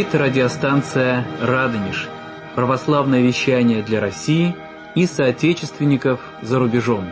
Говорит радиостанция «Радонеж». Православное вещание для России и соотечественников за рубежом.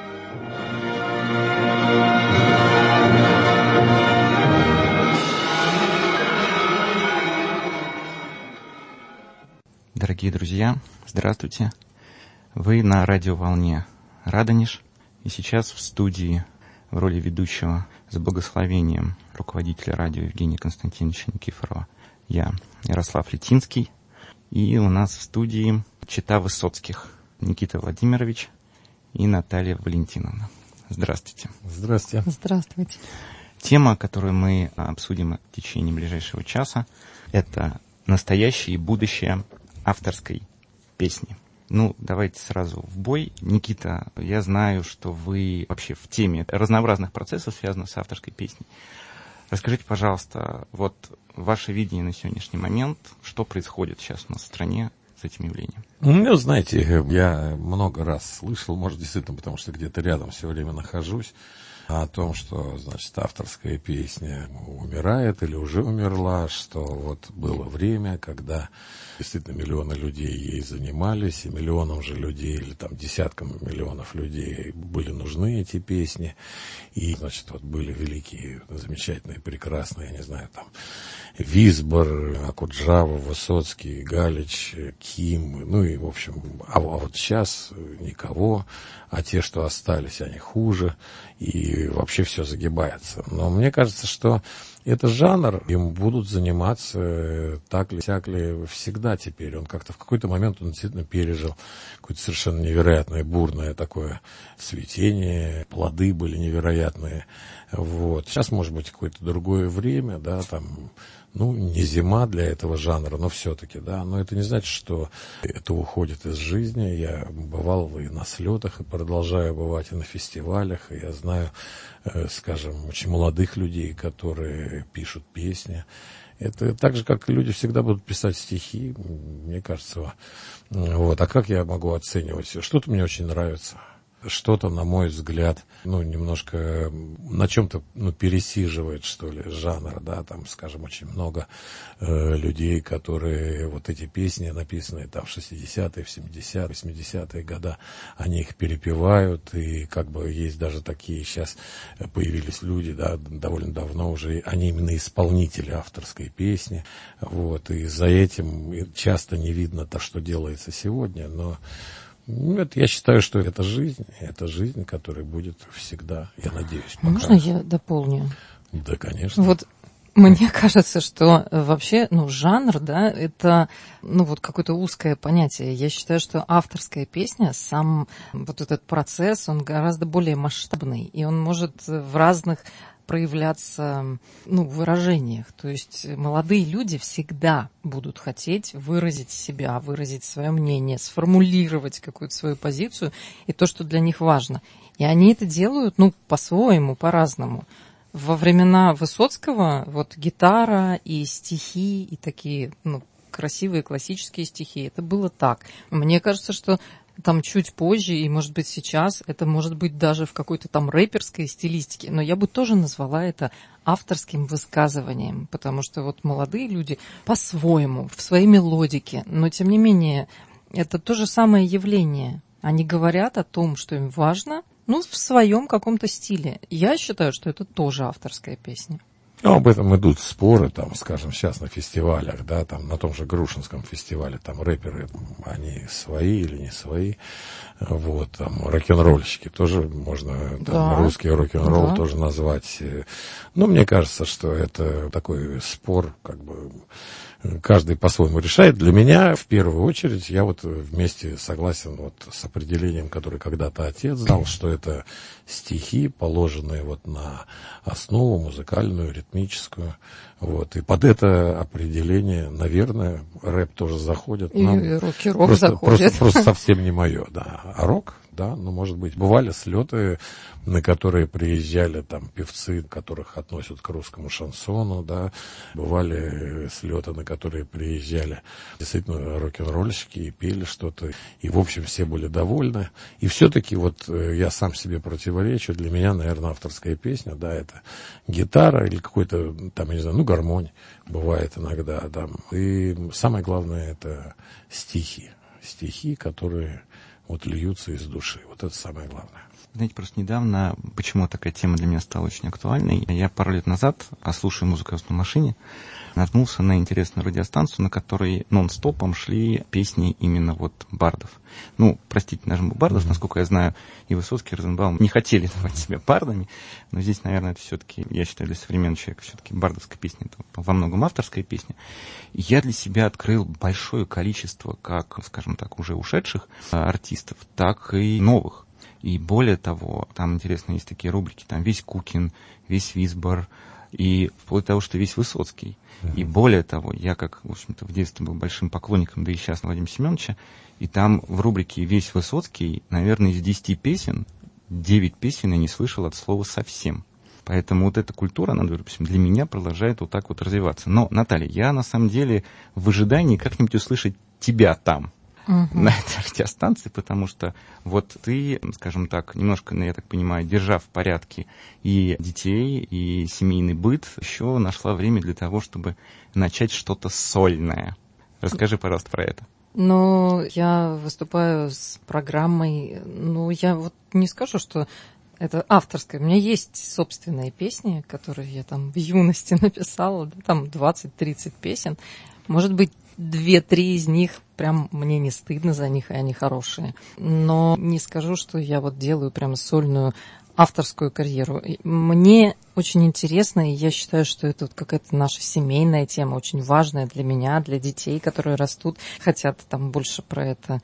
Дорогие друзья, здравствуйте. Вы на радиоволне «Радонеж». И сейчас в студии в роли ведущего с благословением руководителя радио Евгения Константиновича Никифорова я, Ярослав Летинский. И у нас в студии чета Высоцких Никита Владимирович и Наталья Валентиновна. Здравствуйте. Здравствуйте. Здравствуйте. Тема, которую мы обсудим в течение ближайшего часа, это настоящее и будущее авторской песни. Давайте сразу в бой. Никита, я знаю, что вы вообще в теме разнообразных процессов, связанных с авторской песней. Расскажите, пожалуйста, ваше видение на сегодняшний момент, что происходит сейчас у нас в стране с этим явлением? Знаете, я много раз слышал, может, действительно, потому что где-то рядом все время нахожусь, о том, что, значит, авторская песня умирает или уже умерла, что было время, когда действительно миллионы людей ей занимались, и миллионам же людей, или десяткам миллионов людей были нужны эти песни, и, значит, были великие, замечательные, прекрасные, я не знаю, Висбор, Акуджава, Высоцкий, Галич, Ким, и, в общем, а вот сейчас никого, а те, что остались, они хуже, и вообще все загибается. Но мне кажется, что это жанр, им будут заниматься так ли, сяк ли всегда теперь. Он как-то в какой-то момент он действительно пережил какое-то совершенно невероятное, бурное такое цветение, плоды были невероятные. Сейчас, может быть, какое-то другое время, не зима для этого жанра, но все-таки, но это не значит, что это уходит из жизни. Я бывал и на слетах, и продолжаю бывать и на фестивалях, и я знаю, скажем, очень молодых людей, которые пишут песни. Это так же, как люди всегда будут писать стихи, мне кажется. А как я могу оценивать? Что-то мне очень нравится. Что-то, на мой взгляд, немножко на чем-то, пересиживает, что ли, жанр, скажем, очень много людей, которые эти песни, написанные в 60-е, в 70-е, 80-е годы, они их перепевают, и есть даже такие, сейчас появились люди, довольно давно уже, они именно исполнители авторской песни, и за этим часто не видно то, что делается сегодня, но я считаю, что это жизнь, которая будет всегда, я надеюсь. Пока. Можно я дополню? Да, конечно. Мне кажется, что вообще, жанр, это, какое-то узкое понятие. Я считаю, что авторская песня, сам этот процесс, он гораздо более масштабный, и он может в разных проявляться, выражениях. То есть молодые люди всегда будут хотеть выразить себя, выразить свое мнение, сформулировать какую-то свою позицию и то, что для них важно. И они это делают, по-своему, по-разному. Во времена Высоцкого гитара и стихи, и такие, красивые классические стихи, это было так. Мне кажется, что чуть позже, и, может быть, сейчас, это может быть даже в какой-то рэперской стилистике, но я бы тоже назвала это авторским высказыванием, потому что молодые люди по-своему, в своей мелодике, но, тем не менее, это то же самое явление. Они говорят о том, что им важно, в своем каком-то стиле. Я считаю, что это тоже авторская песня. Об этом идут споры, скажем, сейчас на фестивалях, на том же Грушинском фестивале, рэперы, они свои или не свои, рок-н-ролльщики тоже можно, русский рок-н-ролл тоже назвать. Мне кажется, что это такой спор, каждый по-своему решает. Для меня, в первую очередь, я вместе согласен с определением, которое когда-то отец дал, что это стихи, положенные на основу музыкальную, ритмическую. И под это определение, наверное, рэп тоже заходит. И рок заходит. Просто совсем не мое, А рок, Да, ну, может быть. Бывали слеты, на которые приезжали там певцы, которых относят к русскому шансону, да. Бывали слеты, на которые приезжали действительно рок-н-ролльщики и пели что-то. И, в общем, все были довольны. И все-таки вот я сам себе противоречу. Для меня, наверное, авторская песня, да, это гитара или какой-то, там, я не знаю, ну, гармонь бывает иногда, да. И самое главное, это стихи. Стихи, которые вот льются из души. Вот это самое главное. Знаете, просто недавно, почему такая тема для меня стала очень актуальной, я пару лет назад, слушая музыку в машине, наткнулся на интересную радиостанцию, на которой нон-стопом шли песни именно вот бардов. Ну, простите, нажму бардов, насколько я знаю, и Высоцкий, и Розенбаум не хотели называть себя бардами, но здесь, наверное, это все-таки, я считаю, для современного человека все-таки бардовская песня, это во многом авторская песня. И я для себя открыл большое количество, как, скажем так, уже ушедших артистов, так и новых. И более того, там интересно, есть такие рубрики, там весь Кукин, весь Висбор, и вплоть до того, что весь Высоцкий. И более того, я, как, в общем-то, в детстве был большим поклонником, да и сейчас, Владимира Семеновича, и там в рубрике «Весь Высоцкий», наверное, из 10 песен, 9 песен я не слышал от слова совсем. Поэтому вот эта культура, она, допустим, для меня продолжает вот так вот развиваться. Но, Наталья, я на самом деле в ожидании как-нибудь услышать тебя там, на этой радиостанции, потому что вот ты, скажем так, немножко, я так понимаю, держа в порядке и детей, и семейный быт, еще нашла время для того, чтобы начать что-то сольное. Расскажи, пожалуйста, про это. Ну, я выступаю с программой, ну, я вот не скажу, что это авторская. У меня есть собственные песни, которые я там в юности написала, да, там 20-30 песен. Может быть, 2-3 из них прям мне не стыдно за них, и они хорошие. Но не скажу, что я вот делаю прям сольную авторскую карьеру. Мне очень интересно, и я считаю, что это вот какая-то наша семейная тема, очень важная для меня, для детей, которые растут, хотят там больше про это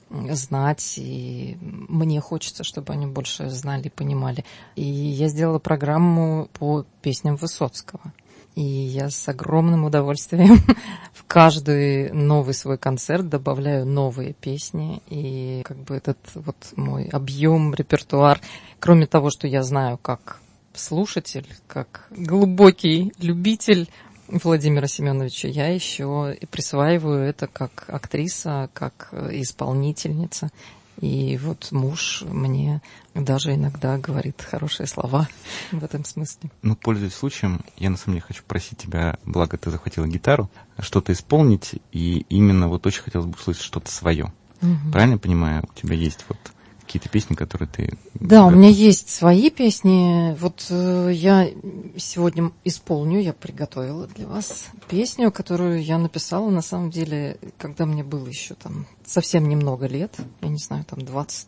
знать, и мне хочется, чтобы они больше знали и понимали. И я сделала программу по песням Высоцкого. И я с огромным удовольствием в каждый новый свой концерт добавляю новые песни. И как бы этот вот мой объем, репертуар, кроме того, что я знаю как слушатель, как глубокий любитель Владимира Семеновича, я еще и присваиваю это как актриса, как исполнительница. И вот муж мне даже иногда говорит хорошие слова в этом смысле. Ну, пользуясь случаем, я на самом деле хочу просить тебя, благо ты захватила гитару, что-то исполнить, и именно вот очень хотелось бы услышать что-то свое. Правильно я понимаю, у тебя есть вот какие-то песни, которые ты... Да, у меня есть свои песни. Вот я сегодня исполню, я приготовила для вас песню, которую я написала, на самом деле, когда мне было еще там совсем немного лет, я не знаю, там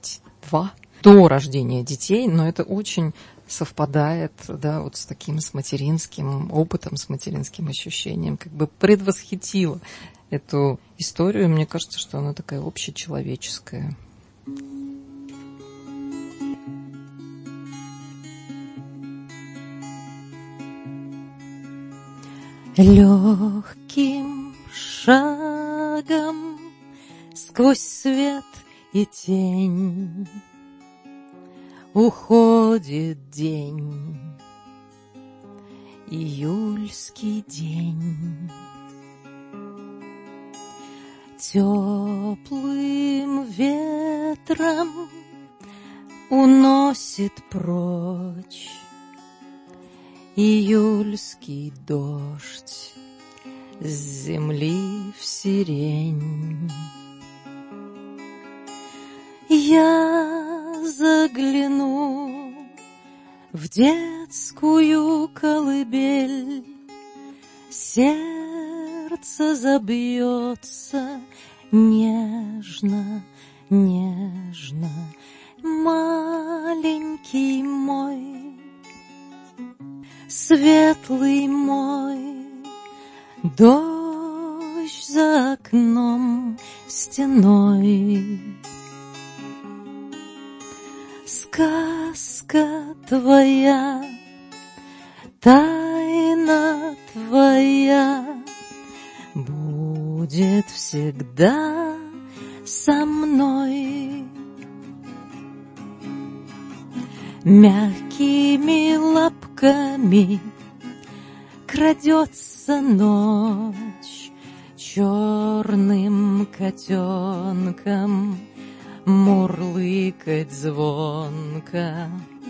22, до рождения детей, но это очень совпадает, да, вот с таким с материнским опытом, с материнским ощущением, как бы предвосхитила эту историю. Мне кажется, что она такая общечеловеческая. Легким шагом сквозь свет и тень уходит день, июльский день. Теплым ветром уносит прочь июльский дождь с земли в сирень. Я загляну в детскую колыбель, сердце забьется нежно, нежно. Маленький мой, светлый мой, дождь за окном стеной. Сказка твоя, тайна твоя будет всегда со мной. Мягкими лапками крадется ночь, черным котенком мурлыкать звонко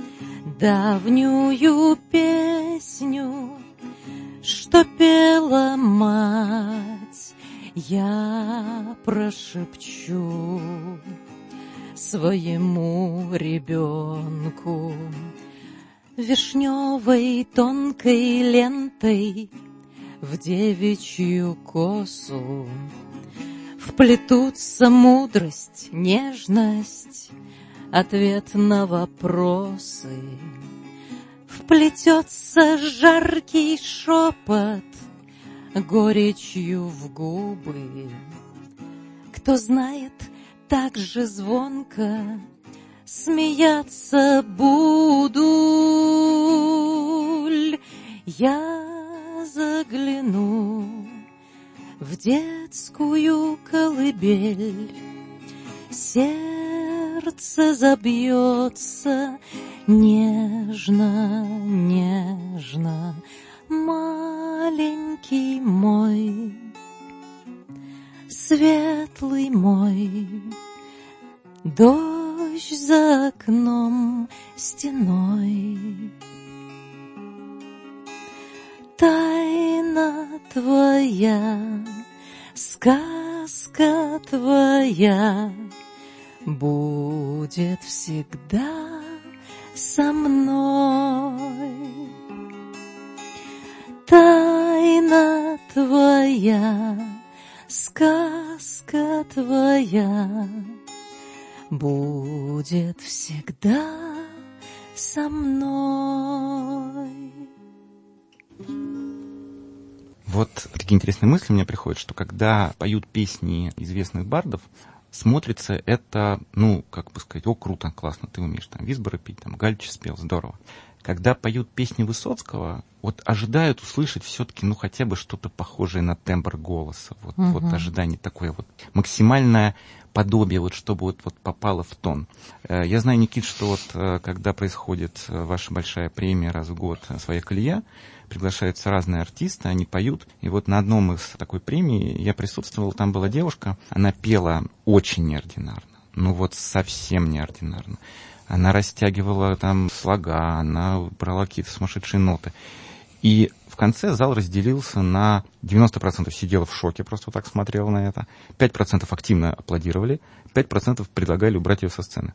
давнюю песню, что пела мать, я прошепчу своему ребенку. Вишневой тонкой лентой в девичью косу вплетутся мудрость, нежность, ответ на вопросы. Вплетется жаркий шепот горечью в губы. Кто знает, так же звонко смеяться буду. Я загляну в детскую колыбель, сердце забьется нежно, нежно. Маленький мой, светлый мой, дождь за окном стеной. Тайна твоя, сказка твоя будет всегда со мной. Тайна твоя, сказка твоя будет всегда со мной. Вот такие интересные мысли мне приходят, что когда поют песни известных бардов, смотрится это, как бы сказать, круто, классно, ты умеешь там Висбора петь, там Галич спел, здорово. Когда поют песни Высоцкого, ожидают услышать все-таки, хотя бы что-то похожее на тембр голоса. Вот ожидание такое максимальное подобие, чтобы попало в тон. Я знаю, Никит, что когда происходит ваша большая премия раз в год «Своя колея», приглашаются разные артисты, они поют. И на одном из такой премии я присутствовал, там была девушка, она пела очень неординарно, совсем неординарно. Она растягивала там слога, она брала какие-то сумасшедшие ноты. И в конце зал разделился на 90% сидела в шоке, просто так смотрела на это, 5% активно аплодировали, 5% предлагали убрать ее со сцены.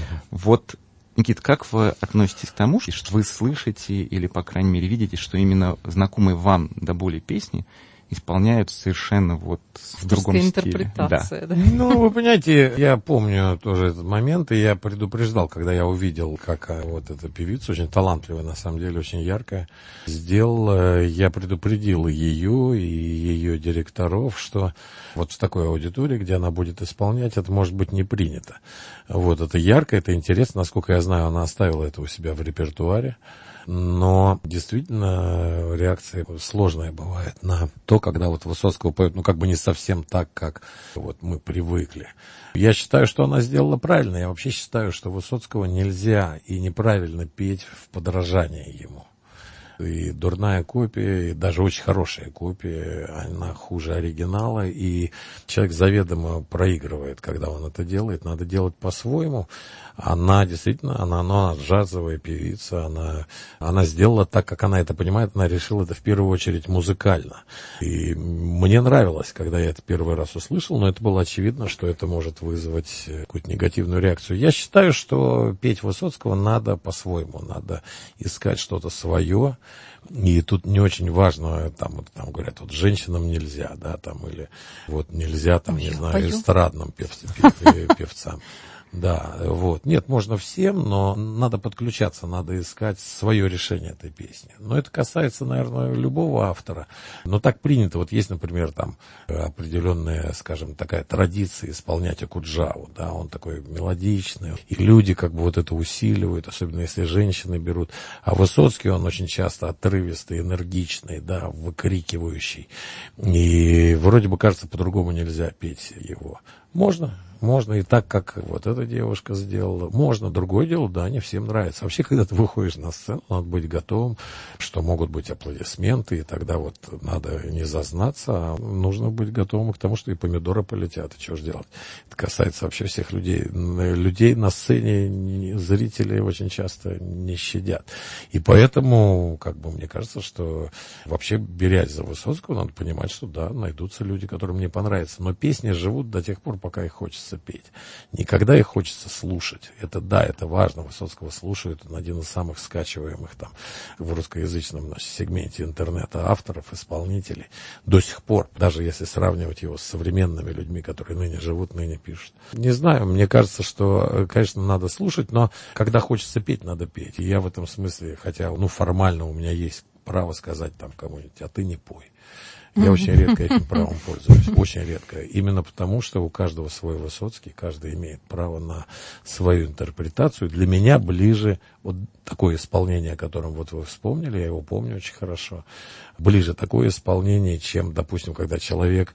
Никит, как вы относитесь к тому, что вы слышите или, по крайней мере, видите, что именно знакомые вам до боли песни исполняют совершенно в другом стиле? Интерпретация, да. Вы понимаете, я помню тоже этот момент, и я предупреждал, когда я увидел, как эта певица, очень талантливая, на самом деле, очень яркая, сделала, я предупредил ее и ее директоров, что в такой аудитории, где она будет исполнять, это может быть не принято. Это ярко, это интересно, насколько я знаю, она оставила это у себя в репертуаре. Но действительно реакция сложная бывает на то, когда Высоцкого поют, не совсем так, как мы привыкли. Я считаю, что она сделала правильно. Я вообще считаю, что Высоцкого нельзя и неправильно петь в подражание ему. И дурная копия, и даже очень хорошая копия, она хуже оригинала, и человек заведомо проигрывает, когда он это делает. Надо делать по-своему. Она действительно, она джазовая певица, она сделала так, как она это понимает, она решила это в первую очередь музыкально. И мне нравилось, когда я это первый раз услышал, но это было очевидно, что это может вызвать какую-то негативную реакцию. Я считаю, что петь Высоцкого надо по-своему, надо искать что-то свое. И тут не очень важно, там говорят, женщинам нельзя, или нельзя, эстрадным певцам. Да, Нет, можно всем, но надо подключаться, надо искать свое решение этой песни. Но это касается, наверное, любого автора. Но так принято. Есть, например, определенная, скажем, такая традиция исполнять Окуджаву, да, он такой мелодичный. И люди это усиливают, особенно если женщины берут. А Высоцкий, он очень часто отрывистый, энергичный, да, выкрикивающий. И вроде бы кажется, по-другому нельзя петь его. Можно. Можно и так, как вот эта девушка сделала. Можно. Другое дело, да, не всем нравится. Вообще, когда ты выходишь на сцену, надо быть готовым, что могут быть аплодисменты, и тогда вот надо не зазнаться, а нужно быть готовым к тому, что и помидоры полетят, и что же делать. Это касается вообще всех людей. Людей на сцене зрители очень часто не щадят. И поэтому, как бы, мне кажется, что вообще, берясь за Высоцкого, надо понимать, что да, найдутся люди, которым не понравится. Но песни живут до тех пор, пока их хочется петь. Никогда их хочется слушать. Это да, это важно. Высоцкого слушают. Он один из самых скачиваемых там в русскоязычном сегменте интернета авторов, исполнителей. До сих пор, даже если сравнивать его с современными людьми, которые ныне живут, ныне пишут. Не знаю, мне кажется, что, конечно, надо слушать, но когда хочется петь, надо петь. И я в этом смысле, хотя, формально у меня есть право сказать там кому-нибудь, а ты не пой. Я очень редко этим правом пользуюсь, очень редко. Именно потому, что у каждого свой Высоцкий, каждый имеет право на свою интерпретацию. Для меня ближе вот такое исполнение, о котором вот вы вспомнили, я его помню очень хорошо, ближе такое исполнение, чем, допустим, когда человек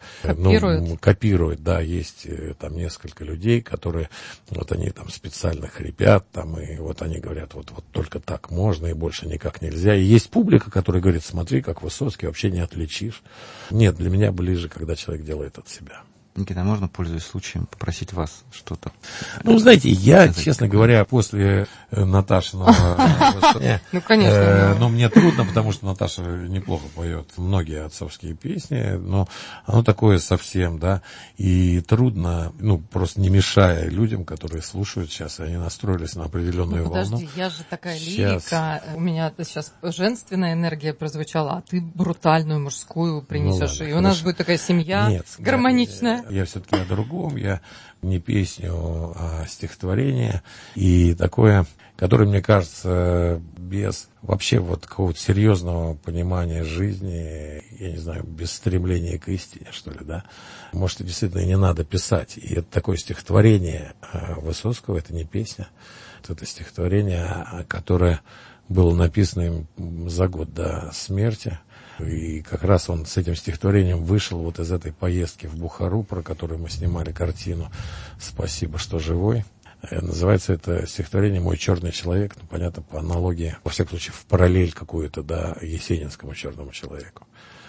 копирует, да, есть там несколько людей, которые, вот они там специально хрипят, там, и вот они говорят, вот только так можно, и больше никак нельзя. И есть публика, которая говорит, смотри, как Высоцкий, вообще не отличишь. Нет, для меня ближе, когда человек делает от себя. Никита, можно, пользуясь случаем, попросить вас что-то? Знаете, я, честно говоря, после Наташиного выступления... конечно. Мне трудно, потому что Наташа неплохо поет многие отцовские песни, но оно такое совсем, да, и трудно, просто не мешая людям, которые слушают сейчас, они настроились на определенную волну. Подожди, я же такая лирика, у меня сейчас женственная энергия прозвучала, а ты брутальную мужскую принесешь, и у нас будет такая семья гармоничная. Я все-таки о другом, я не песню, а стихотворение. И такое, которое, мне кажется, без вообще вот какого-то серьезного понимания жизни, я не знаю, без стремления к истине, что ли, да. Может, действительно и не надо писать. И это такое стихотворение Высоцкого, это не песня. Это стихотворение, которое было написано им за год до смерти. И как раз он с этим стихотворением вышел вот из этой поездки в Бухару, про которую мы снимали картину «Спасибо, что живой». Называется это стихотворение «Мой черный человек». Понятно, по аналогии, во всяком случае, в параллель какую-то, да, есенинскому черному человеку.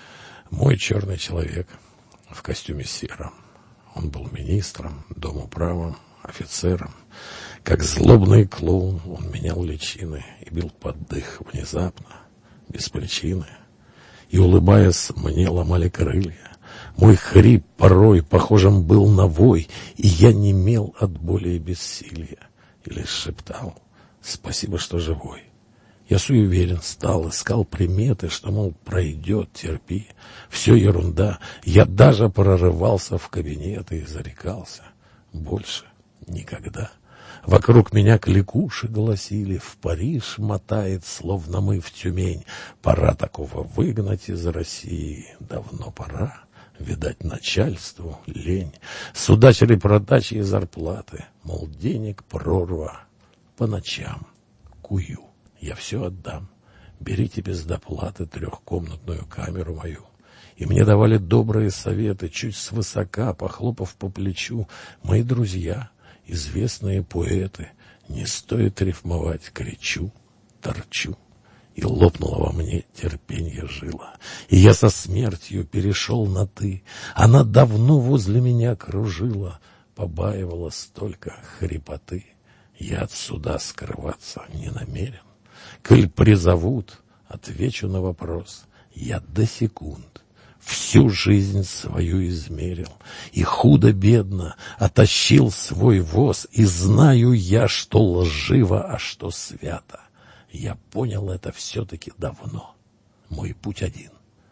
Мой черный человек в костюме сером. Он был министром, домуправом, офицером. Как злобный клоун он менял личины и бил под дых внезапно, без причины. И, улыбаясь, мне ломали крылья. Мой хрип порой похожим был на вой, и я немел от боли и бессилия. И лишь шептал: «Спасибо, что живой». Я суеверен стал, искал приметы, что, мол, пройдет, терпи. Все ерунда. Я даже прорывался в кабинет и зарекался: больше никогда. Вокруг меня кликуши гласили: в Париж мотает, словно мы в Тюмень. Пора такого выгнать из России, давно пора. Видать, начальству лень. Судачили продачи и зарплаты, мол, денег прорва. По ночам кую, я все отдам. Берите без доплаты 3-комнатную камеру мою. И мне давали добрые советы, чуть свысока, похлопав по плечу: мои друзья, известные поэты, не стоит рифмовать, кричу, торчу. И лопнуло во мне терпенье жила, и я со смертью перешел на «ты». Она давно возле меня кружила, побаивалась только хрипоты. Я от суда скрываться не намерен. Коль призовут, отвечу на вопрос. Я до секунд всю жизнь свою измерил, и худо-бедно оттащил свой воз, и знаю я, что лживо, а что свято. Я понял это все-таки давно. Мой путь один,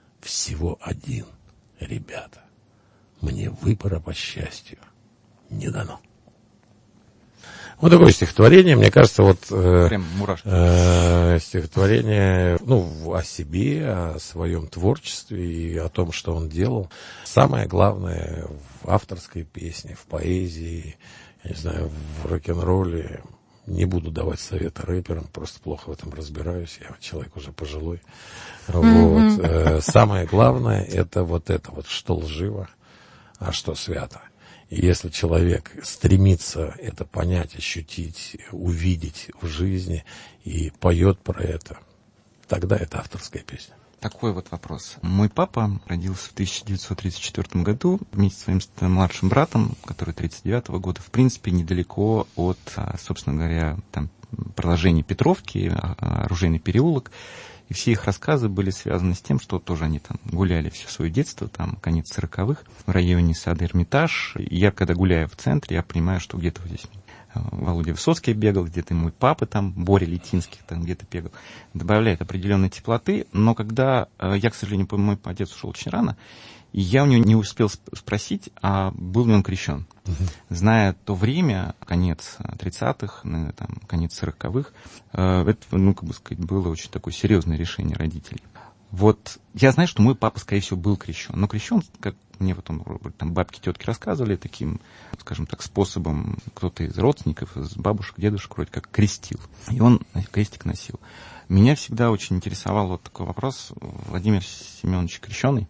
всего один, ребята. Мне выбора, по счастью, не дано. Вот такое стихотворение, мне кажется, Прям мурашки. Стихотворение, о себе, о своем творчестве и о том, что он делал. Самое главное в авторской песне, в поэзии, я не знаю, в рок-н-ролле. Не буду давать советы рэперам, просто плохо в этом разбираюсь, я человек уже пожилой. Самое главное это, что лживо, а что свято. И если человек стремится это понять, ощутить, увидеть в жизни и поет про это, тогда это авторская песня. Такой вот вопрос. Мой папа родился в 1934 году вместе со своим младшим братом, который 1939 года, в принципе, недалеко от, собственно говоря, там, продолжения Петровки, оружейный переулок. И все их рассказы были связаны с тем, что тоже они там гуляли все свое детство, там, конец 40-х, в районе сада Эрмитаж. И я, когда гуляю в центре, я понимаю, что где-то вот здесь Володя Высоцкий бегал, где-то мой папа там, Боря Летинский там где-то бегал. Добавляет определенной теплоты, но когда я, к сожалению, мой отец ушел очень рано, и я у него не успел спросить, а был ли он крещен. Зная то время, конец 30-х, там, конец 40-х, это, ну, как бы сказать, было очень такое серьезное решение родителей. Вот я знаю, что мой папа, скорее всего, был крещен. Но крещен, как мне потом там бабки, тетки рассказывали, таким, скажем так, способом, кто-то из родственников, из бабушек, дедушек вроде как крестил. И он крестик носил. Меня всегда очень интересовал вот такой вопрос. Владимир Семенович крещеный?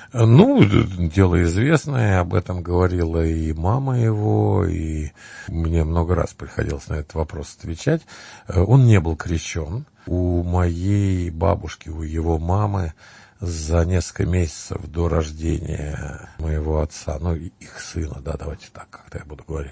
Ну, дело известное, об этом говорила и мама его, и мне много раз приходилось на этот вопрос отвечать. Он не был крещен. У моей бабушки, у его мамы за несколько месяцев до рождения моего отца, ну, их сына, да, давайте так как-то я буду говорить,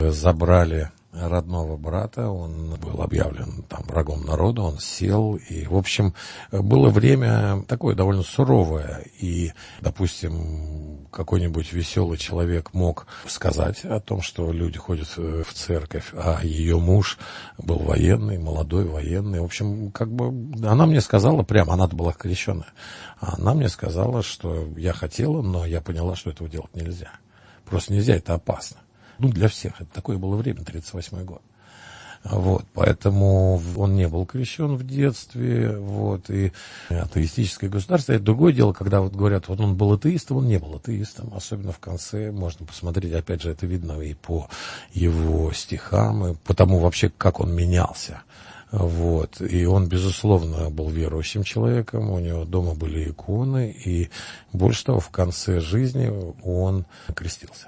забрали родного брата, он был объявлен там врагом народа, он сел, и, в общем, было время такое довольно суровое, и, допустим, какой-нибудь веселый человек мог сказать о том, что люди ходят в церковь, а ее муж был военный, молодой военный, в общем, как бы, она мне сказала прямо, она-то была крещеная, она мне сказала, что я хотела, но я поняла, что этого делать нельзя, просто нельзя, это опасно. Ну, для всех. Это такое было время, 1938 год. Вот, поэтому он не был крещен в детстве, вот, и атеистическое государство. Это другое дело, когда вот говорят, вот он был атеистом, он не был атеистом, особенно в конце, можно посмотреть, опять же, это видно и по его стихам, и по тому вообще, как он менялся. Вот, и он, безусловно, был верующим человеком, у него дома были иконы, и больше того, в конце жизни он крестился.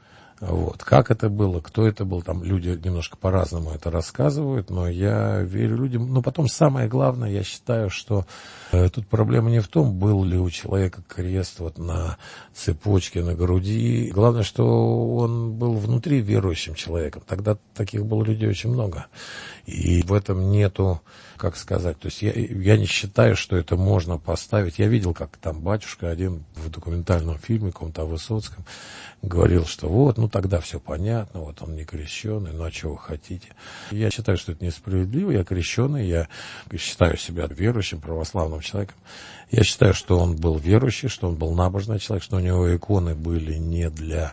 Вот. Как это было, кто это был, там люди немножко по-разному это рассказывают, но я верю людям. Но потом самое главное, я считаю, что тут проблема не в том, был ли у человека крест вот на цепочке, на груди. Главное, что он был внутри верующим человеком. Тогда таких было людей очень много. И в этом нету, как сказать, то есть я не считаю, что это можно поставить. Я видел, как там батюшка один в документальном фильме каком-то о Высоцком говорил, что вот, ну тогда все понятно, вот он не крещеный, ну а что вы хотите? Я считаю, что это несправедливо, я крещеный, я считаю себя верующим, православным человеком. Я считаю, что он был верующий, что он был набожный человек, что у него иконы были не для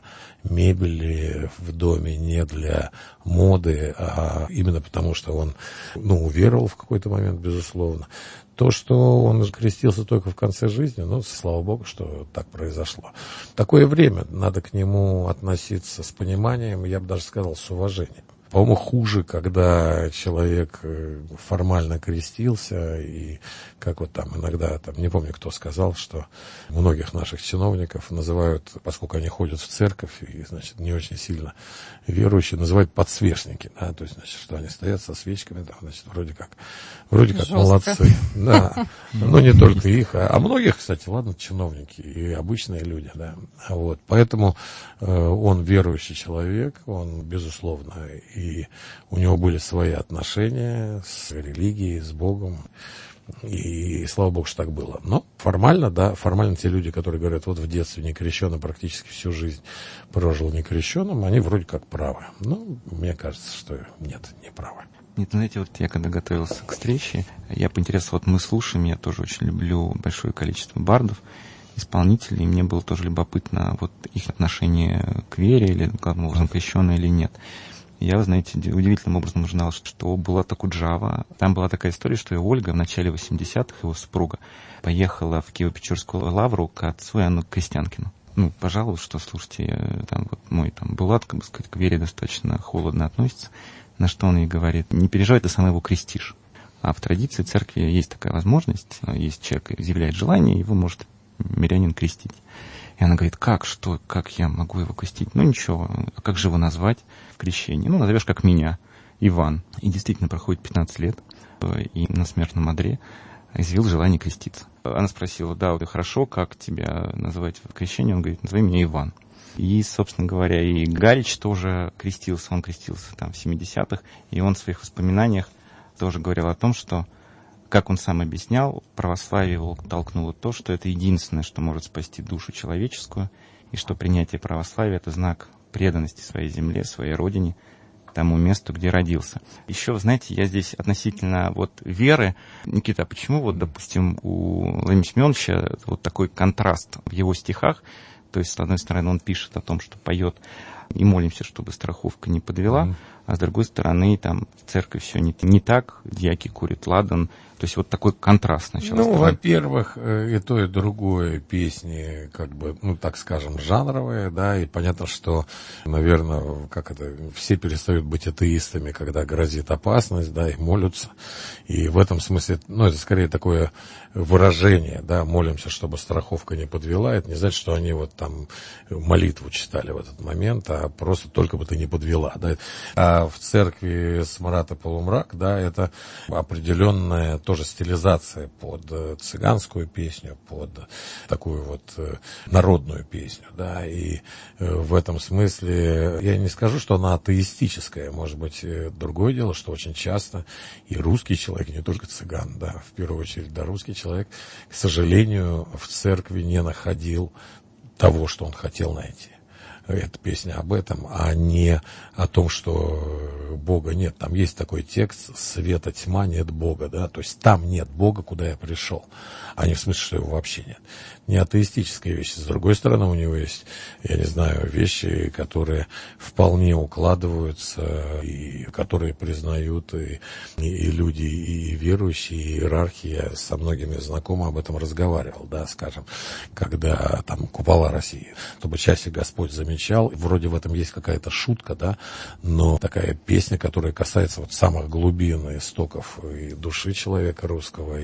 мебели в доме, не для моды, а именно потому, что он, ну, уверовал в какой-то момент, безусловно. То, что он крестился только в конце жизни, ну, слава богу, что так произошло. Такое время, надо к нему относиться с пониманием, я бы даже сказал, с уважением. По-моему, хуже, когда человек формально крестился, и как вот там иногда, там, не помню, кто сказал, что многих наших чиновников называют, поскольку они ходят в церковь, и, значит, не очень сильно верующие, называют подсвечники, да, то есть, значит, что они стоят со свечками, там, значит, вроде как молодцы, да, но не только их, а многих, кстати, ладно, чиновники и обычные люди, да, вот, поэтому он верующий человек, он, безусловно, и у него были свои отношения с религией, с Богом. И слава богу, что так было. Но формально, да, формально те люди, которые говорят, вот в детстве не крещеный, практически всю жизнь прожил некрещенным, они вроде как правы. Но мне кажется, что нет, не правы. Нет, знаете, вот я когда готовился к встрече, я поинтересовался, вот мы слушаем, я тоже очень люблю большое количество бардов, исполнителей, и мне было тоже любопытно вот их отношение к вере, или, главным образом, крещеные или нет. Я, знаете, удивительным образом узнал, что была Куджава. Там была такая история, что и Ольга в начале 80-х, его супруга, поехала в Киево-Печорскую лавру к отцу Иоанну Крестьянкину. Ну, пожалуйста, что, слушайте, там вот мой там Булат, как бы сказать, к вере достаточно холодно относится, на что он ей говорит, не переживай, ты сам его крестишь. А в традиции церкви есть такая возможность, если человек изъявляет желание, его может мирянин, крестить. И она говорит, как я могу его крестить? Ну ничего, а как же его назвать в крещении? Ну, назовешь как меня, Иван. И действительно проходит 15 лет, и на смертном одре изъявил желание креститься. Она спросила, да, вот хорошо, как тебя называть в крещении? Он говорит, назови меня Иван. И, собственно говоря, и Галич тоже крестился, он крестился там в 70-х, и он в своих воспоминаниях тоже говорил о том, что, как он сам объяснял, православие его толкнуло то, что это единственное, что может спасти душу человеческую, и что принятие православия — это знак преданности своей земле, своей родине, тому месту, где родился. Еще, знаете, я здесь относительно вот веры, Никита, а почему вот, допустим, у Владимира Семеновича вот такой контраст в его стихах? То есть, с одной стороны, он пишет о том, что поет и молимся, чтобы страховка не подвела, а с другой стороны, там в церкви все не так, дьяки курят ладан. То есть вот такой контраст сначала. Ну, во-первых, и то, и другое песни, как бы, ну, так скажем, жанровые, да, и понятно, что, наверное, все перестают быть атеистами, когда грозит опасность, да, и молятся. И в этом смысле, ну, это скорее такое выражение, да, молимся, чтобы страховка не подвела. Это не значит, что они вот там молитву читали в этот момент, а просто только бы ты не подвела, да. А в церкви «Смрад и полумрак», да, это определенная тоже стилизация под цыганскую песню, под такую вот народную песню, да, и в этом смысле я не скажу, что она атеистическая, может быть, другое дело, что очень часто и русский человек, и не только цыган, да, в первую очередь, да, русский человек, к сожалению, в церкви не находил того, что он хотел найти. Эта песня об этом, а не о том, что Бога нет. Там есть такой текст «Света тьма, нет Бога», да, то есть там нет Бога, куда я пришел, а не в смысле, что его вообще нет. Не атеистическая вещь. С другой стороны, у него есть, я не знаю, вещи, которые вполне укладываются, и которые признают и люди, и верующие, и иерархи. Я со многими знакомыми об этом разговаривал, да, скажем, когда там купола России, чтобы чаще Господь замечал, вроде в этом есть какая-то шутка, да, но такая песня, которая касается вот самых глубин и истоков и души человека русского,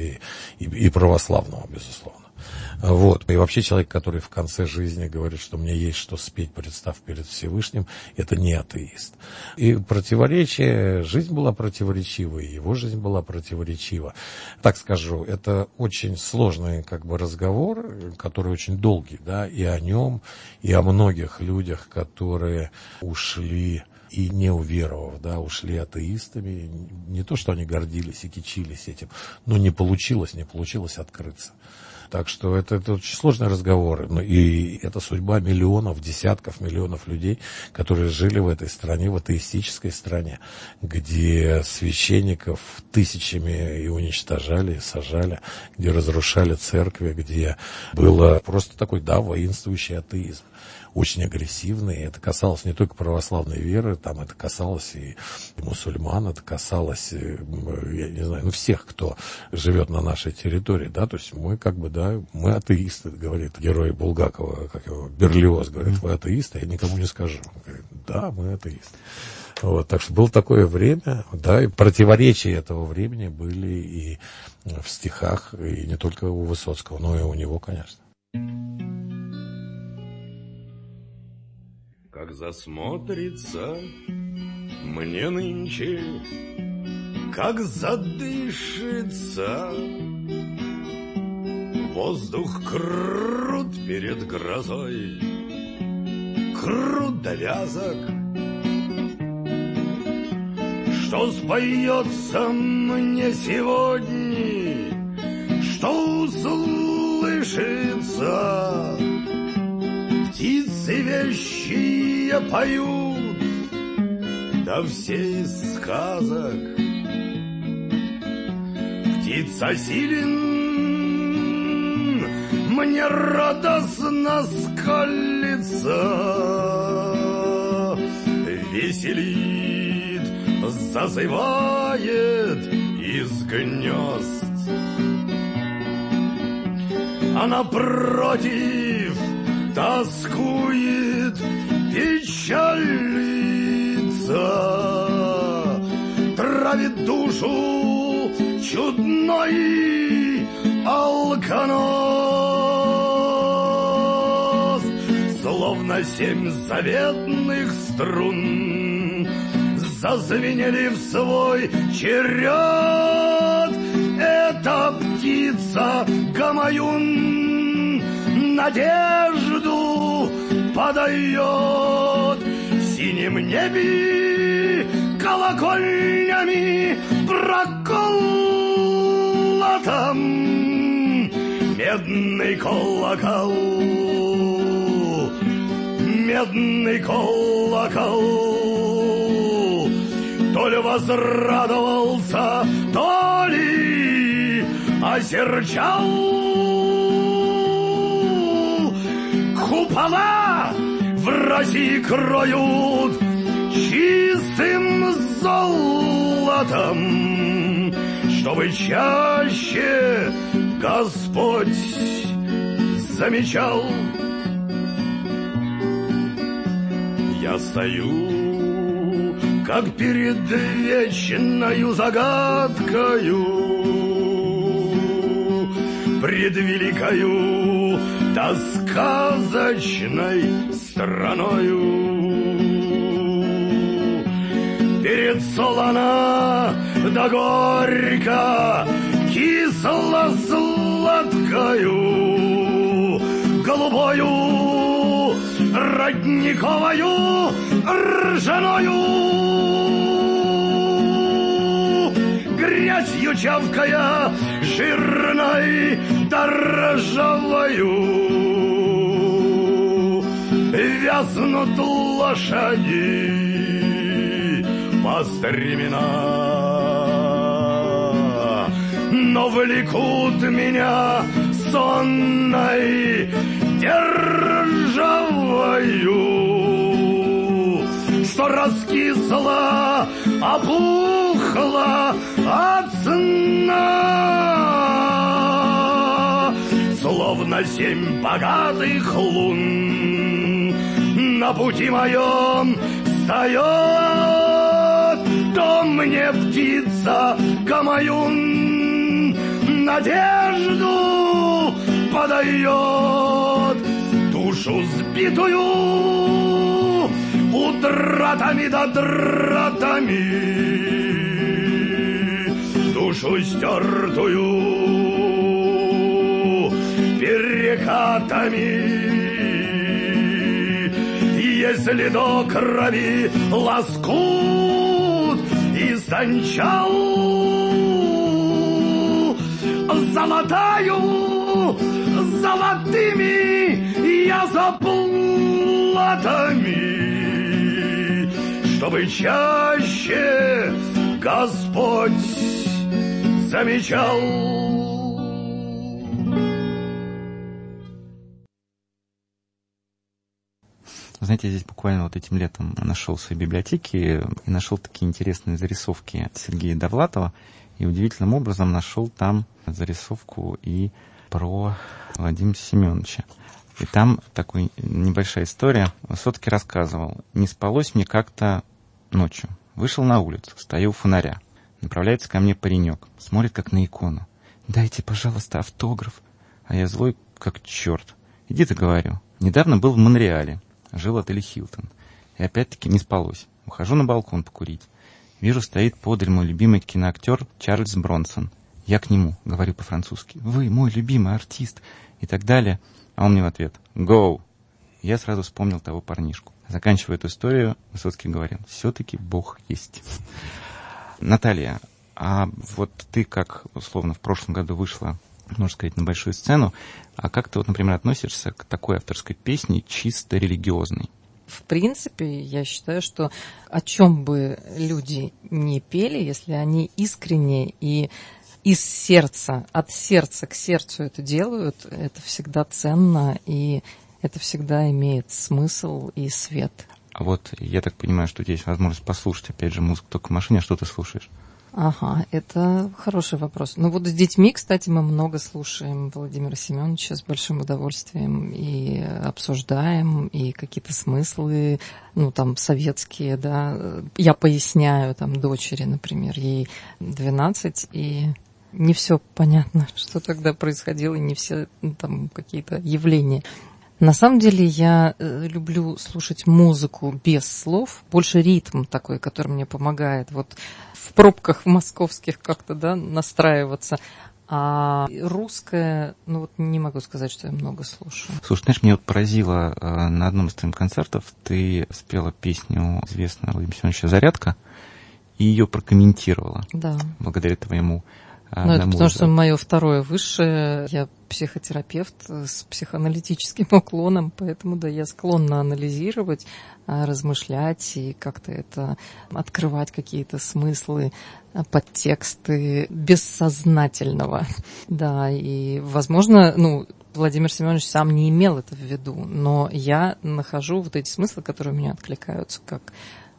и православного, безусловно. Вот. И вообще человек, который в конце жизни говорит, что мне есть что спеть, представ перед Всевышним, это не атеист. И противоречие, жизнь была противоречива, и его жизнь была противоречива. Так скажу, это очень сложный как бы разговор, который очень долгий, да, и о нем, и о многих людях, которые ушли и не уверовав, да, ушли атеистами. Не то, что они гордились и кичились этим, но не получилось открыться. Так что это очень сложный разговор. И это судьба миллионов, десятков миллионов людей, которые жили в этой стране, в атеистической стране, где священников тысячами и уничтожали, и сажали, где разрушали церкви, где было просто такой, да, воинствующий атеизм. Очень агрессивный. Это касалось не только православной веры, там это касалось и мусульман, это касалось, я не знаю, всех, кто живет на нашей территории, да, то есть мы как бы, да, мы атеисты, говорит герой Булгакова, как его, Берлиоз, говорит, вы атеисты, я никому не скажу. Говорит, да, мы атеисты. Вот, так что было такое время, да, и противоречия этого времени были и в стихах, и не только у Высоцкого, но и у него, конечно. Как засмотрится мне нынче, как задышится, воздух крут перед грозой, крут до вязок, что споется мне сегодня, что услышится. Птицы вещие поют, да все из сказок. Птица силен, мне радостно скалится, веселит, зазывает из гнезд. А напротив тоскует, печалится, травит душу чудной алконой. на 7 заветных струн зазвенели в свой черед. Эта птица Гамаюн надежду подает. В синем небе колокольнями проколотом медный колокол, медный колокол. То ли возрадовался, то ли осерчал. Купола в России кроют чистым золотом, чтобы чаще Господь замечал. Я стою, как перед вечною загадкою, пред великою да сказочной страною. Перед солона да горько кисло-сладкою, голубою родниковою ржаною, грязью чавкая жирной да ржавою, вязнут лошади по стремена, но влекут меня сонной державою, что раскисла, опухла от сна, словно 7 богатых лун на пути моем встает. То мне птица Гамаюн надежду подает, душу сбитую утратами да дратами, душу стертую перекатами. Если до крови лоскут истончал, золотаю золотыми я заплатами, чтобы чаще Господь замечал. Знаете, я здесь буквально вот этим летом нашел в своей библиотеке и нашел такие интересные зарисовки Сергея Довлатова. И удивительным образом нашел там зарисовку и про Владимира Семеновича. И там такая небольшая история. Высоцкий рассказывал. «Не спалось мне как-то ночью. Вышел на улицу, стою у фонаря. Направляется ко мне паренек. Смотрит как на икону. Дайте, пожалуйста, автограф. А я злой как черт. Иди-то, говорю. Недавно был в Монреале. Жил в отеле «Хилтон». И опять-таки не спалось. Ухожу на балкон покурить. Вижу, стоит подле мой любимый киноактер Чарльз Бронсон. Я к нему, говорю по-французски. «Вы мой любимый артист» и так далее. А он мне в ответ «Go!». Я сразу вспомнил того парнишку. Заканчивая эту историю, Высоцкий говорил: «Все-таки Бог есть». Наталья, а вот ты как, условно, в прошлом году вышла, можно сказать, на большую сцену, а как ты, вот, например, относишься к такой авторской песне чисто религиозной? В принципе, я считаю, что о чем бы люди не пели, если они искренне и из сердца, от сердца к сердцу это делают, это всегда ценно, и это всегда имеет смысл и свет. А вот я так понимаю, что у тебя есть возможность послушать, опять же, музыку только в машине, а что ты слушаешь? Ага, это хороший вопрос. Ну вот с детьми, кстати, мы много слушаем Владимира Семеновича с большим удовольствием и обсуждаем, и какие-то смыслы, ну там советские, да. Я поясняю там дочери, например, ей 12, и не все понятно, что тогда происходило, и не все там какие-то явления. На самом деле я люблю слушать музыку без слов, больше ритм такой, который мне помогает вот в пробках московских как-то, да, настраиваться. А русское, ну вот не могу сказать, что я много слушаю. Слушай, знаешь, меня вот поразило на одном из твоих концертов, ты спела песню известного Владимира Семеновича «Зарядка» и ее прокомментировала. Да. Благодаря твоему... Ну, это потому что мое второе высшее, я психотерапевт с психоаналитическим уклоном, поэтому, да, я склонна анализировать, размышлять и как-то это открывать какие-то смыслы, подтексты бессознательного. Да, и, возможно, ну, Владимир Семенович сам не имел это в виду, но я нахожу вот эти смыслы, которые у меня откликаются, как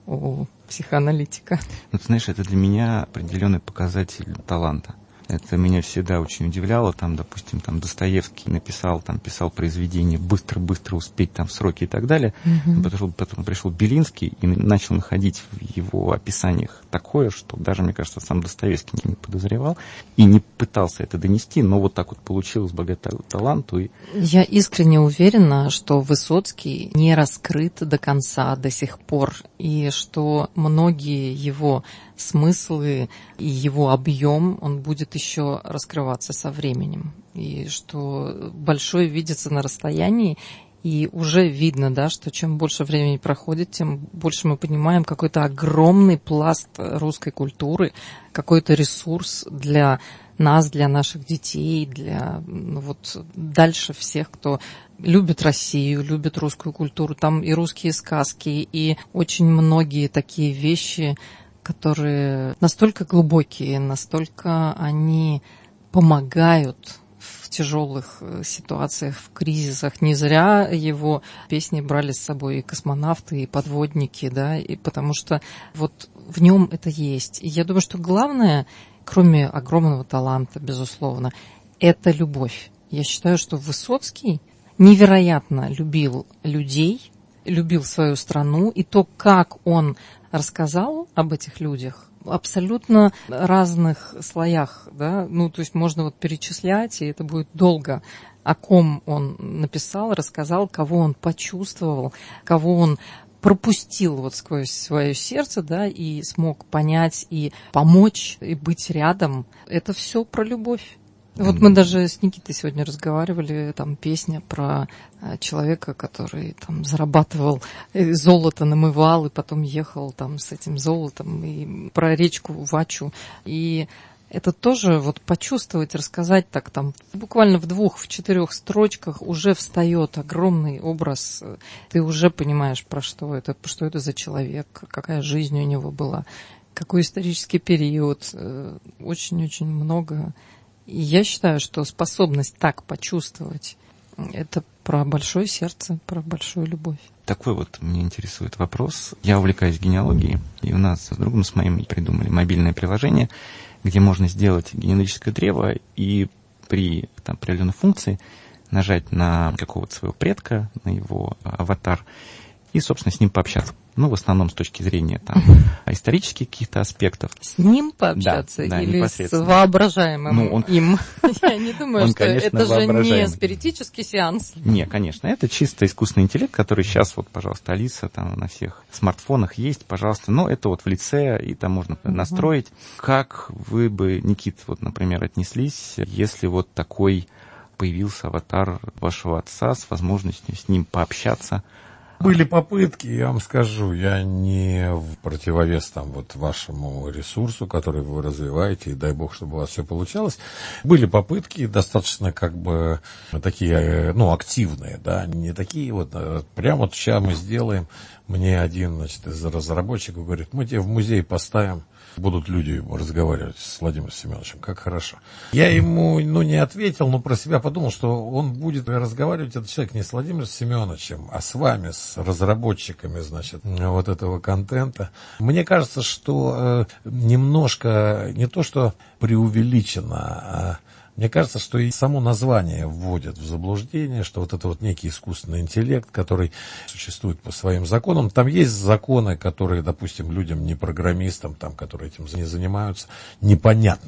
у психоаналитика. Ну, ты знаешь, это для меня определенный показатель таланта. Это меня всегда очень удивляло. Там, допустим, там Достоевский писал произведение быстро-быстро успеть там в сроки и так далее. Потом пришел Белинский и начал находить в его описаниях такое, что даже, мне кажется, сам Достоевский не подозревал и не пытался это донести, но вот так вот получилось благодаря таланту. Я искренне уверена, что Высоцкий не раскрыт до конца до сих пор, и что многие его смыслы и его объем, он будет еще раскрываться со временем. И что большое видится на расстоянии, и уже видно, да, что чем больше времени проходит, тем больше мы понимаем какой-то огромный пласт русской культуры, какой-то ресурс для нас, для наших детей, для вот дальше всех, кто любит Россию, любит русскую культуру. Там и русские сказки, и очень многие такие вещи, которые настолько глубокие, настолько они помогают в тяжелых ситуациях, в кризисах. Не зря его песни брали с собой и космонавты, и подводники, да, и потому что вот в нем это есть. И я думаю, что главное, кроме огромного таланта, безусловно, это любовь. Я считаю, что Высоцкий невероятно любил людей, любил свою страну, и то, как он рассказал об этих людях, абсолютно разных слоях, да, ну, то есть можно вот перечислять, и это будет долго, о ком он написал, рассказал, кого он почувствовал, кого он пропустил вот сквозь свое сердце, да, и смог понять, и помочь, и быть рядом. Это все про любовь. Вот мы даже с Никитой сегодня разговаривали, там песня про человека, который там зарабатывал, золото намывал и потом ехал там с этим золотом, и про речку Вачу. И это тоже вот почувствовать, рассказать так там буквально в 2-4 строчках уже встает огромный образ. Ты уже понимаешь, про что это за человек, какая жизнь у него была, какой исторический период. Очень-очень много. И я считаю, что способность так почувствовать – это про большое сердце, про большую любовь. Такой вот меня интересует вопрос. Я увлекаюсь генеалогией, и у нас с другом с моим придумали мобильное приложение, где можно сделать генеалогическое древо и при там, определенной функции нажать на какого-то своего предка, на его аватар, и, собственно, с ним пообщаться. Ну, в основном с точки зрения там, исторических каких-то аспектов. С ним пообщаться, да, или с воображаемым им? Я не думаю, что конечно, это же не спиритический сеанс. Не, конечно, это чисто искусственный интеллект, который сейчас, вот, пожалуйста, Алиса, там на всех смартфонах есть, пожалуйста. Но это вот в лице, и там можно настроить. Как вы бы, Никит, вот, например, отнеслись, если вот такой появился аватар вашего отца с возможностью с ним пообщаться? Были попытки, я вам скажу, я не в противовес там вот вашему ресурсу, который вы развиваете, и дай бог, чтобы у вас все получалось. Были попытки достаточно как бы такие, ну, активные, да, не такие вот, прямо вот сейчас мы сделаем. Мне один, значит, из разработчиков говорит, мы тебе в музей поставим, будут люди разговаривать с Владимиром Семеновичем, как хорошо. Я ему, не ответил, но про себя подумал, что он будет разговаривать, этот человек, не с Владимиром Семеновичем, а с вами, с разработчиками, значит, вот этого контента. Мне кажется, что немножко, не то что преувеличено, а мне кажется, что и само название вводит в заблуждение, что вот это вот некий искусственный интеллект, который существует по своим законам. Там есть законы, которые, допустим, людям, не программистам, там, которые этим не занимаются, непонятны.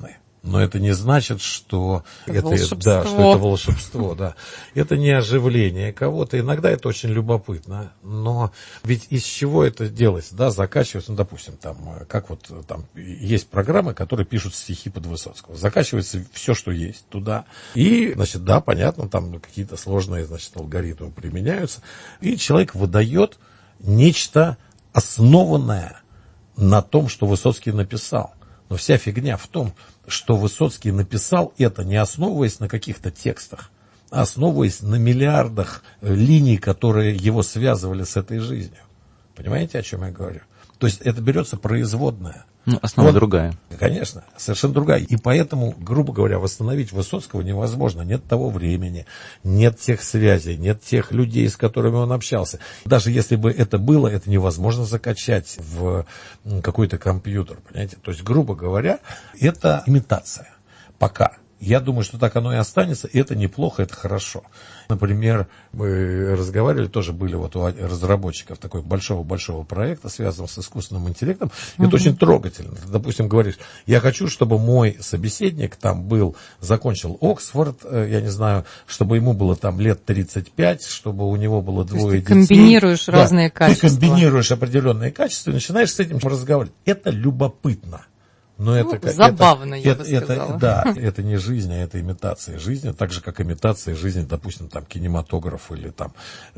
Но это не значит, что волшебство. Да, что это волшебство, да. Это не оживление кого-то. Иногда это очень любопытно. Но ведь из чего это делается? Да, закачивается, ну, допустим, там, как вот там есть программы, которые пишут стихи под Высоцкого. Закачивается все, что есть туда. И, значит, да, понятно, там какие-то сложные, значит, алгоритмы применяются. И человек выдает нечто основанное на том, что Высоцкий написал. Но вся фигня в том, что Высоцкий написал это, не основываясь на каких-то текстах, а основываясь на миллиардах линий, которые его связывали с этой жизнью. Понимаете, о чем я говорю? То есть это берется производная. Ну, основа другая. Конечно, совершенно другая. И поэтому, грубо говоря, восстановить Высоцкого невозможно. Нет того времени, нет тех связей, нет тех людей, с которыми он общался. Даже если бы это было, это невозможно закачать в какой-то компьютер. Понимаете? То есть, грубо говоря, это имитация. Пока. Я думаю, что так оно и останется, и это неплохо, это хорошо. Например, мы разговаривали, тоже были вот у разработчиков такого большого-большого проекта, связанного с искусственным интеллектом. Это очень трогательно. Ты, допустим, говоришь, я хочу, чтобы мой собеседник там был, закончил Оксфорд, я не знаю, чтобы ему было там лет 35, чтобы у него было двое детей. Ты комбинируешь разные качества. Ты комбинируешь определенные качества и начинаешь с этим разговаривать. Это любопытно. Но это, забавно, я бы сказала. Да, это не жизнь, а это имитация жизни, так же, как имитация жизни, допустим, там, кинематограф или там,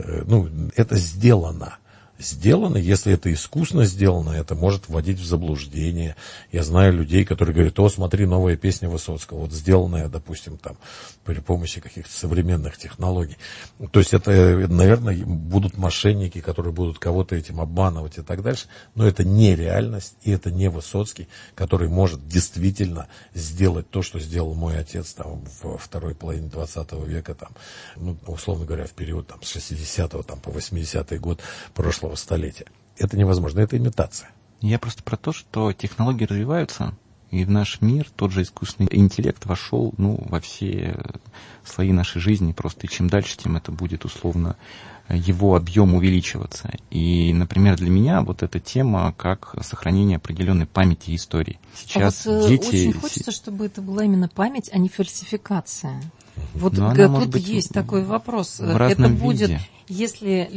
это сделано. Сделано, если это искусно сделано, это может вводить в заблуждение. Я знаю людей, которые говорят, о, смотри, новая песня Высоцкого, вот сделанная, допустим, там, при помощи каких-то современных технологий. То есть это, наверное, будут мошенники, которые будут кого-то этим обманывать и так дальше, но это не реальность, и это не Высоцкий, который может действительно сделать то, что сделал мой отец там, во второй половине 20 века, там, условно говоря, в период там, с 60-го там, по 80-й год прошлого столетия. Это невозможно, это имитация. Я просто про то, что технологии развиваются, и в наш мир тот же искусственный интеллект вошел во все слои нашей жизни. Просто и чем дальше, тем это будет условно его объем увеличиваться. И, например, для меня вот эта тема как сохранение определенной памяти и истории. Сейчас дети... Очень хочется, чтобы это была именно память, а не фальсификация. Вот тут есть такой вопрос. В разном это будет, виде. Если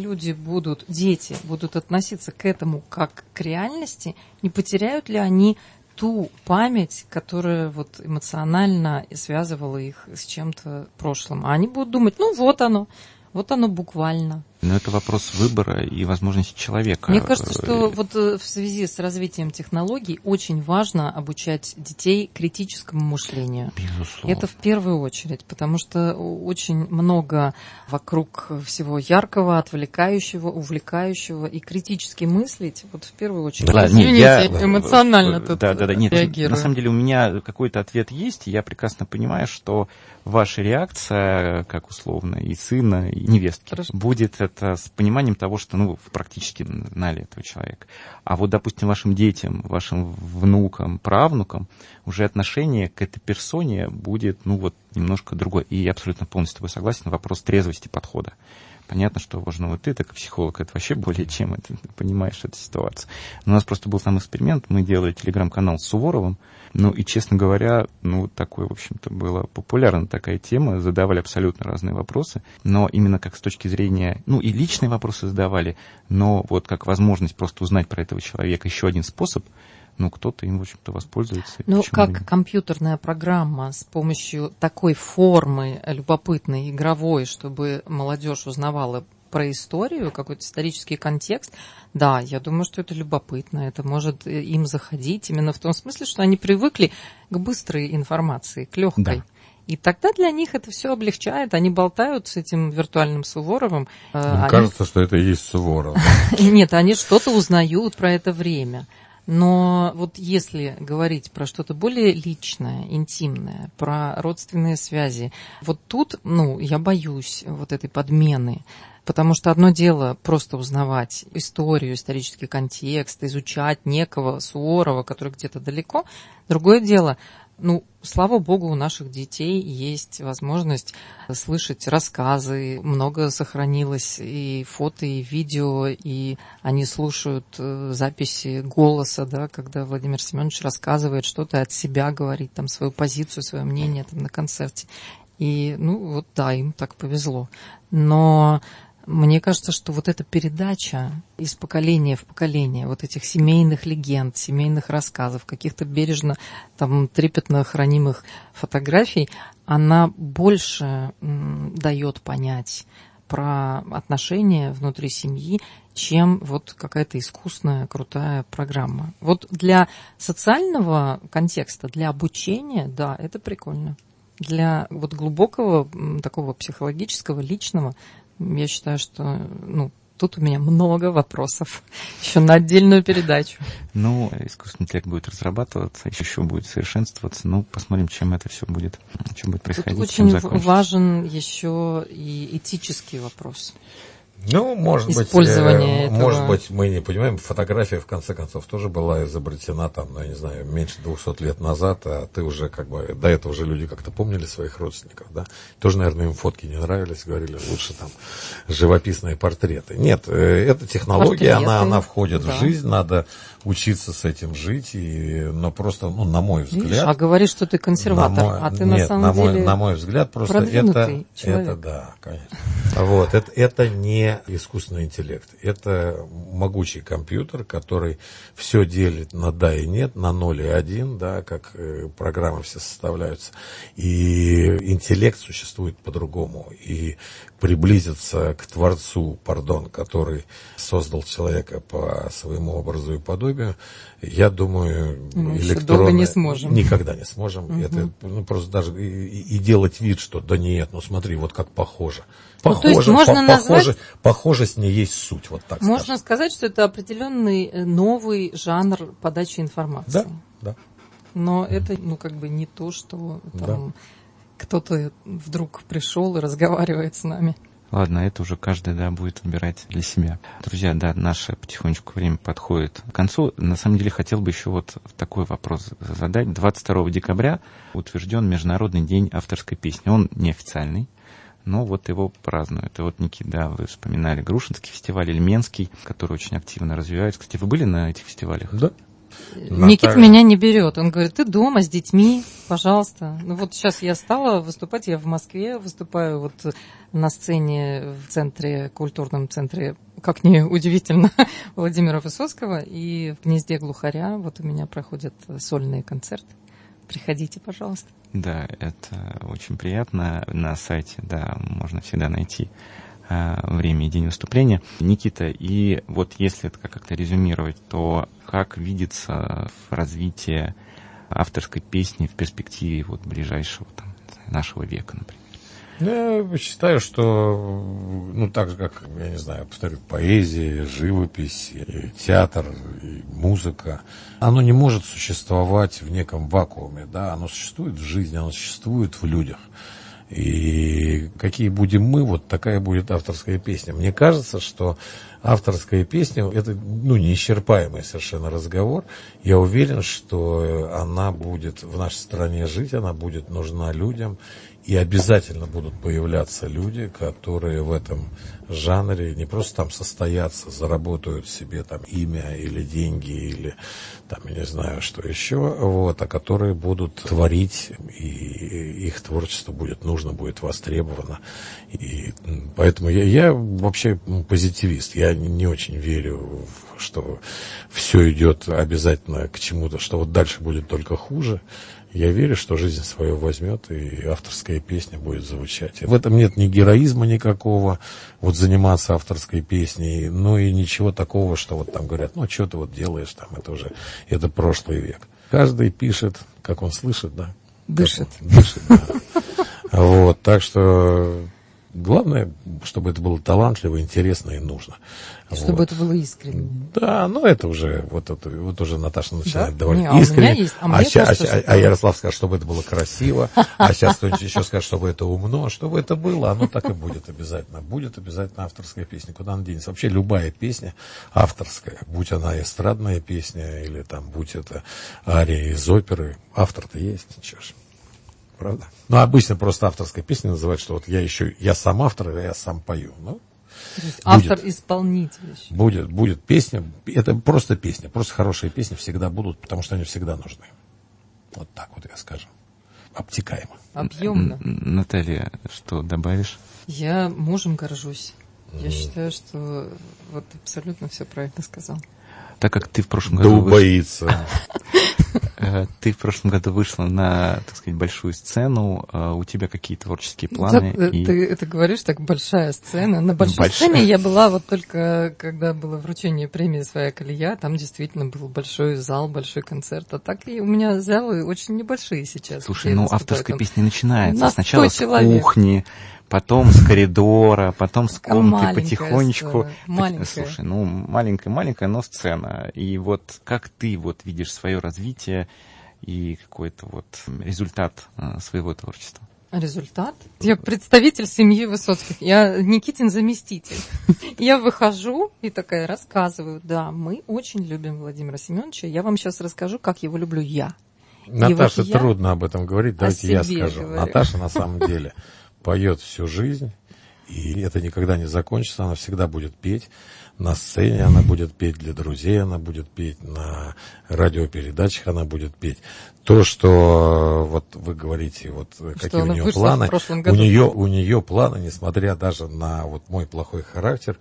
дети будут относиться к этому как к реальности, не потеряют ли они ту память, которая вот эмоционально связывала их с чем-то прошлым? А они будут думать, вот оно буквально. Но это вопрос выбора и возможности человека. Мне кажется, что вот в связи с развитием технологий очень важно обучать детей критическому мышлению. Безусловно. Это в первую очередь, потому что очень много вокруг всего яркого, отвлекающего, увлекающего, и критически мыслить, вот в первую очередь. Эмоционально тут реагирую. На самом деле у меня какой-то ответ есть, и я прекрасно понимаю, что ваша реакция, как условно, и сына, и невестки, будет это с пониманием того, что вы практически знали этого человека. А вот, допустим, вашим детям, вашим внукам, правнукам уже отношение к этой персоне будет, немножко другое. И я абсолютно полностью с тобой согласен, вопрос трезвости подхода. Понятно, что важно ты, как психолог, это вообще более чем ты понимаешь эту ситуацию. Но у нас просто был там эксперимент, мы делали телеграм-канал с Суворовым, и, честно говоря, такой, в общем-то, была популярна такая тема, задавали абсолютно разные вопросы, но именно как с точки зрения, и личные вопросы задавали, но вот как возможность просто узнать про этого человека, еще один способ, кто-то им, в общем-то, воспользуется. Как компьютерная программа с помощью такой формы любопытной, игровой, чтобы молодежь узнавала про историю, какой-то исторический контекст, да, я думаю, что это любопытно, это может им заходить именно в том смысле, что они привыкли к быстрой информации, к легкой. Да. И тогда для них это все облегчает, они болтают с этим виртуальным Суворовым. Кажется, что это и есть Суворов. Нет, они что-то узнают про это время. Но вот если говорить про что-то более личное, интимное, про родственные связи, вот тут, я боюсь вот этой подмены. Потому что одно дело просто узнавать историю, исторический контекст, изучать некого Суворова, который где-то далеко. Другое дело Ну, слава богу, у наших детей есть возможность слышать рассказы. Много сохранилось и фото, и видео, и они слушают записи голоса, да, когда Владимир Семенович рассказывает что-то от себя, говорит там свою позицию, свое мнение там, на концерте. И, ну, вот да, им так повезло. Но мне кажется, что вот эта передача из поколения в поколение вот этих семейных легенд, семейных рассказов, каких-то бережно, там, трепетно хранимых фотографий, она больше дает понять про отношения внутри семьи, чем вот какая-то искусная, крутая программа. Вот для социального контекста, для обучения, да, это прикольно. Для вот глубокого, такого психологического, личного, я считаю, что, ну, тут у меня много вопросов еще на отдельную передачу. Ну, искусственный интеллект будет разрабатываться, еще будет совершенствоваться. Ну, посмотрим, чем это все будет, чем будет происходить. Тут очень важен еще и этический вопрос. Ну, может быть, мы не понимаем, фотография, в конце концов, тоже была изобретена, там, ну, я не знаю, меньше 200 лет назад, а ты уже, как бы, до этого уже люди как-то помнили своих родственников, да? Тоже, наверное, им фотки не нравились, говорили, лучше там живописные портреты. Нет, эта технология, она входит в жизнь, надо учиться с этим жить, но просто, ну, на мой взгляд... Видишь, а говоришь, что ты консерватор, ты на самом деле на мой взгляд, просто это, да, конечно. Вот, это не искусственный интеллект. Это могучий компьютер, который все делит на да и нет, на 0 и 1, да, как программы все составляются. И интеллект существует по-другому. И приблизиться к Творцу, который создал человека по своему образу и подобию, я думаю, долго не сможем. Никогда не сможем. Угу. Это, ну, просто даже и делать вид, что да нет, ну смотри, вот как похоже. Похожесть не есть суть, вот так можно сказать, что это определенный новый жанр подачи информации. Да. Но это, ну, как бы не то, что там кто-то вдруг пришел и разговаривает с нами. Ладно, это уже каждый, да, будет выбирать для себя. Друзья, да, наше потихонечку время подходит к концу. На самом деле, хотел бы еще вот такой вопрос задать. 22 декабря утвержден Международный день авторской песни. Он неофициальный, но вот его празднуют. И вот, Никита, да, вы вспоминали Грушинский фестиваль, Ильменский, который очень активно развивается. Кстати, вы были на этих фестивалях? Да. Никита меня не берет. Он говорит, ты дома с детьми, пожалуйста. Ну вот сейчас я стала выступать, я в Москве выступаю вот на сцене в центре, культурном центре, как ни удивительно, Владимира Высоцкого, и в «Гнезде глухаря» вот у меня проходят сольные концерты. Приходите, пожалуйста. Да, это очень приятно. На сайте, да, можно всегда найти время и день выступления. Никита, и вот если это как-то резюмировать, то как видится развитие авторской песни в перспективе вот ближайшего там, нашего века, например? Я считаю, что, ну, так же, как, я не знаю, повторю, поэзия, живопись, и театр, и музыка, оно не может существовать в неком вакууме, да, оно существует в жизни, оно существует в людях. И какие будем мы, вот такая будет авторская песня. Мне кажется, что авторская песня — это, ну, неисчерпаемый совершенно разговор. Я уверен, что она будет в нашей стране жить, она будет нужна людям. И обязательно будут появляться люди, которые в этом жанре не просто там состоятся, заработают себе там имя или деньги, или там, я не знаю, что еще, вот, а которые будут творить, и их творчество будет нужно, будет востребовано. И поэтому я вообще позитивист. Я не очень верю, что все идет обязательно к чему-то, что вот дальше будет только хуже. Я верю, что жизнь свою возьмет, и авторская песня будет звучать. В этом нет ни героизма никакого, вот заниматься авторской песней, ну и ничего такого, что вот там говорят, ну что ты вот делаешь там, это прошлый век. Каждый пишет, как он слышит, да? Дышит. Дышит, да. Вот, так что Главное, чтобы это было талантливо, интересно и нужно. Чтобы это было искренне. Да, это уже, вот уже Наташа начинает довольно искренне. искренне. У меня есть, А Ярослав скажет, чтобы это было красиво, а сейчас кто-нибудь еще скажет, чтобы это умно, чтобы это было, оно так и будет обязательно. Будет обязательно авторская песня, куда она денется. Вообще любая песня авторская, будь она эстрадная песня, или там, будь это ария из оперы, автор-то есть, ничего ж. Правда? Обычно просто авторская песня называют, что вот я сам автор, я сам пою. Автор-исполнитель. Будет песня, это просто песня, просто хорошие песни всегда будут, потому что они всегда нужны. Вот так вот я скажу. Обтекаемо. Объемно. Наталья, что добавишь? Я мужем горжусь. Я считаю, что вот абсолютно все правильно сказал. Так как ты в прошлом году... боится. Ты в прошлом году вышла на, так сказать, большую сцену. У тебя какие творческие планы? Ты это говоришь, так большая сцена. На большой сцене я была вот только, когда было вручение премии «Своя колея». Там действительно был большой зал, большой концерт. А так и у меня залы очень небольшие сейчас. Слушай, авторская песня начинается. На сначала с кухни, потом с коридора, потом с комнаты, потихонечку. Маленькая. Слушай, маленькая, но сцена. И вот как ты вот видишь свое развитие и какой-то вот результат своего творчества? Результат? Я представитель семьи Высоцких. Я Никитин заместитель. Я выхожу и такая рассказываю. Да, мы очень любим Владимира Семеновича. Я вам сейчас расскажу, как его люблю я. Наташе трудно об этом говорить, давайте я скажу. Говорю. Наташа на самом деле поет всю жизнь, и это никогда не закончится, она всегда будет петь. На сцене она будет петь, для друзей она будет петь, на радиопередачах она будет петь. То, что вот вы говорите, вот какие у нее планы, у нее планы, несмотря даже на вот мой плохой характер,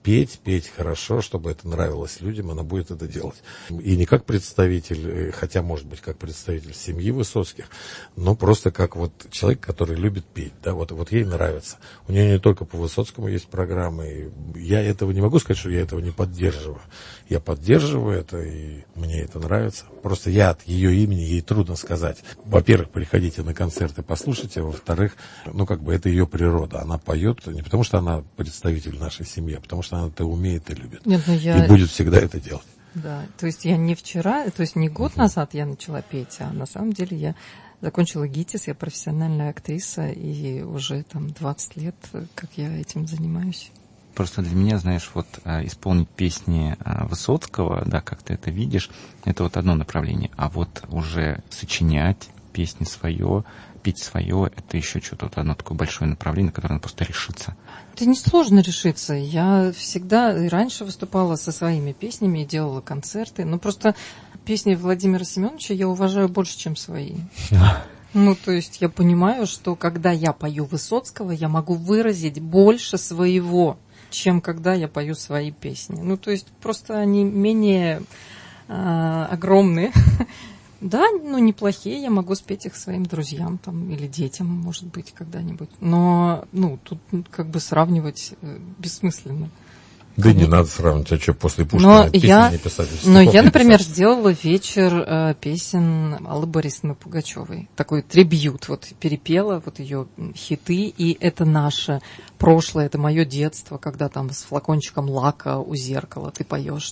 петь хорошо, чтобы это нравилось людям, она будет это делать. И не как представитель, хотя, может быть, как представитель семьи Высоцких, но просто как вот человек, который любит петь, да, вот ей нравится. У нее не только по Высоцкому есть программы, и я этого не могу сказать, что я этого не поддерживаю. Я поддерживаю это, и мне это нравится. Просто я от ее имени, ей трудно сказать. Во-первых, приходите на концерты, послушайте, во-вторых, это ее природа. Она поет не потому, что она представитель нашей семьи, а потому что она это умеет и любит. И будет всегда это делать. Да, то есть я не вчера, то есть не год назад я начала петь, а на самом деле я закончила ГИТИС, я профессиональная актриса, и уже 20 лет, как я этим занимаюсь. Просто для меня, знаешь, вот исполнить песни Высоцкого, да, как ты это видишь, это вот одно направление. А вот уже сочинять песни свое, петь свое, это еще что-то вот одно такое большое направление, на которое надо просто решиться. Это несложно решиться. Я всегда и раньше выступала со своими песнями и делала концерты. Но просто песни Владимира Семеновича я уважаю больше, чем свои. То есть я понимаю, что когда я пою Высоцкого, я могу выразить больше своего, чем когда я пою свои песни. То есть просто они менее огромные. Да, неплохие, я могу спеть их своим друзьям или детям, может быть, когда-нибудь. Но, тут сравнивать бессмысленно. Да не надо сравнивать, а что, после Пушкина песни не писать? Но я, например, сделала вечер песен Аллы Борисовны Пугачевой. Такой трибьют, перепела ее хиты, и это наше прошлое, это мое детство, когда с флакончиком лака у зеркала ты поешь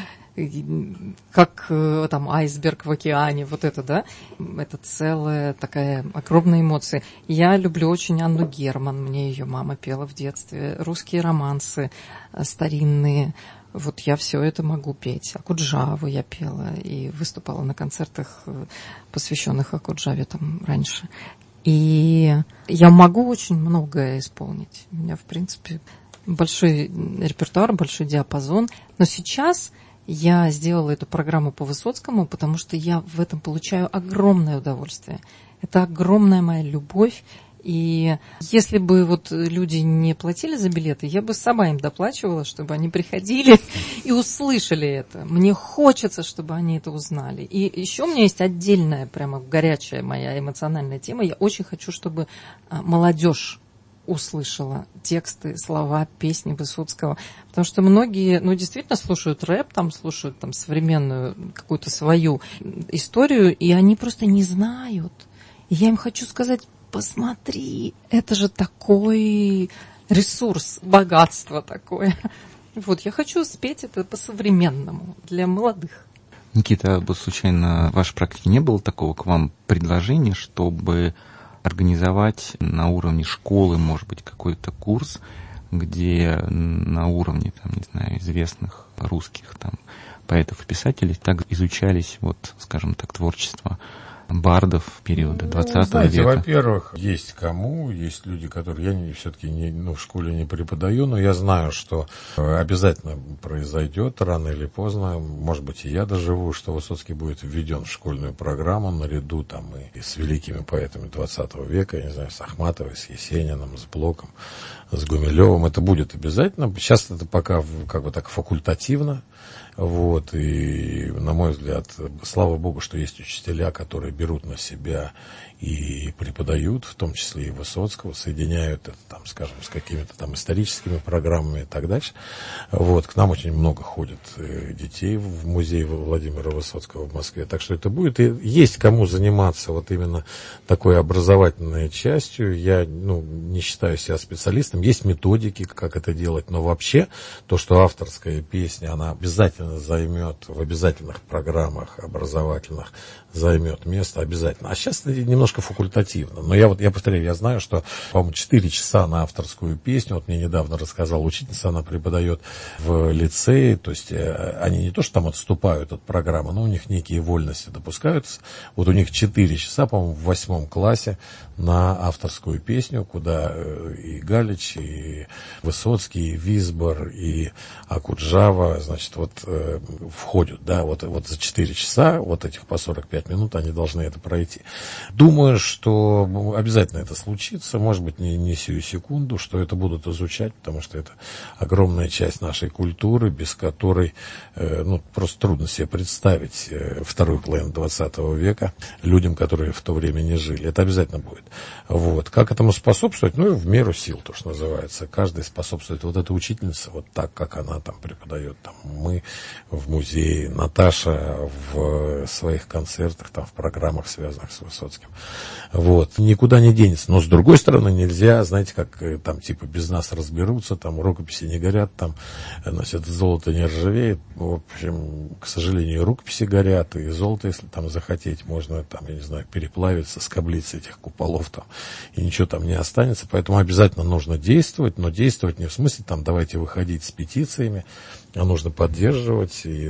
как айсберг в океане, да, это целая такая огромная эмоция. Я люблю очень Анну Герман, мне ее мама пела в детстве, русские романсы старинные, я все это могу петь. Акуджаву я пела и выступала на концертах, посвященных Акуджаве раньше. И я могу очень многое исполнить. У меня, в принципе, большой репертуар, большой диапазон, но сейчас я сделала эту программу по Высоцкому, потому что я в этом получаю огромное удовольствие. Это огромная моя любовь. И если бы люди не платили за билеты, я бы сама им доплачивала, чтобы они приходили и услышали это. Мне хочется, чтобы они это узнали. И еще у меня есть отдельная, прямо горячая моя эмоциональная тема. Я очень хочу, чтобы молодежь услышала тексты, слова, песни Высоцкого. Потому что многие, действительно слушают рэп, слушают современную какую-то свою историю, и они просто не знают. И я им хочу сказать, посмотри, это же такой ресурс, богатство такое. Вот, я хочу спеть это по-современному, для молодых. Никита, а случайно в вашей практике не было такого к вам предложения, чтобы организовать на уровне школы, может быть, какой-то курс, где на уровне, там, не знаю, известных русских там поэтов и писателей так изучались, вот, скажем так, творчество бардов периода 20 века? Во-первых, есть кому, есть люди, которые я все-таки в школе не преподаю, но я знаю, что обязательно произойдет рано или поздно, может быть, и я доживу, что Высоцкий будет введен в школьную программу наряду там и с великими поэтами 20 века, я не знаю, с Ахматовой, с Есениным, с Блоком, с Гумилевым. Это будет обязательно. Сейчас это пока как бы так факультативно. Вот, и, на мой взгляд, слава богу, что есть учителя, которые берут на себя и преподают, в том числе и Высоцкого, соединяют это, там, скажем, с какими-то там историческими программами и так дальше. Вот, к нам очень много ходит детей в музей Владимира Высоцкого в Москве, так что это будет. И есть кому заниматься вот именно такой образовательной частью. Я, не считаю себя специалистом. Есть методики, как это делать, но вообще то, что авторская песня, она обязательно займет в обязательных программах образовательных, займет место обязательно. А сейчас это немножко факультативно. Но я повторяю, я знаю, что, по-моему, 4 часа на авторскую песню. Вот мне недавно рассказала учительница, она преподает в лицее. То есть они не то, что там отступают от программы, но у них некие вольности допускаются. Вот у них 4 часа, по-моему, в 8 классе на авторскую песню, куда и Галич, и Высоцкий, и Висбор, и Акуджава, значит, вот входят, да, вот за 4 часа, вот этих по 45 минут они должны это пройти. Думаю, что обязательно это случится, может быть, не сию секунду, что это будут изучать, потому что это огромная часть нашей культуры, без которой, просто трудно себе представить вторую половину 20 века людям, которые в то время не жили. Это обязательно будет. Вот. Как этому способствовать? В меру сил, то, что называется. Каждый способствует. Вот эта учительница, вот так, как она там преподает, там, мы в музее, Наташа в своих концертах, там, в программах, связанных с Высоцким. Вот. Никуда не денется. Но, с другой стороны, нельзя, знаете, как там, типа, без нас разберутся, там, рукописи не горят, там, значит, золото не ржавеет. В общем, к сожалению, рукописи горят, и золото, если там захотеть, можно, там, я не знаю, переплавиться, скоблить этих куполов, там, и ничего там не останется. Поэтому обязательно нужно действовать, но действовать не в смысле, там, давайте выходить с петициями, а нужно поддерживать, и